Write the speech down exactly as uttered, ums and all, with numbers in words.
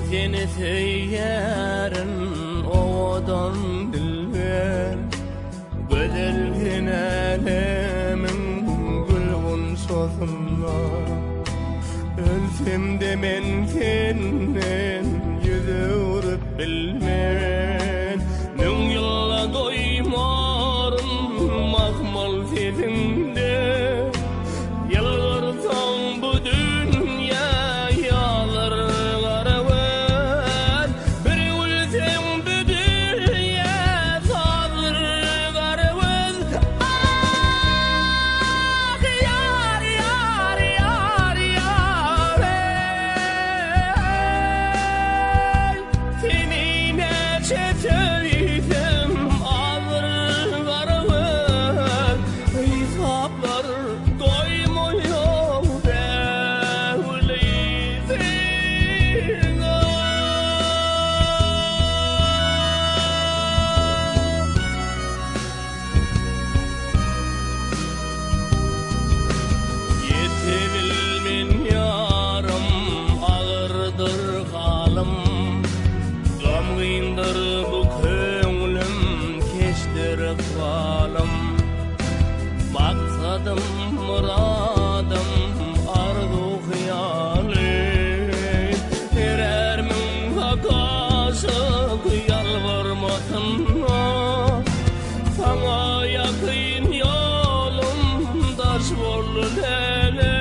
Cennet yerin ovadan dilber Gözelhin alemin gülgün sozunda Ölsem de men senden yüze vurup bilmen Nün yılla doymarım mahmal selinde Yalvarsan bu dünya yağlar karavan Bir ölsem bu dünya salır karavan Ah yar yar yar yar ey Seninle çeteysem alır karavan Hesaplar doymuyor devleysin Yetebilmen yarım ağırdır halım Gamgındır bu köngülüm keştir kalım Maksadım muradım arzu hıyali Erermin hakasık yalvarmasın Sana yakın yolum daş bollu lele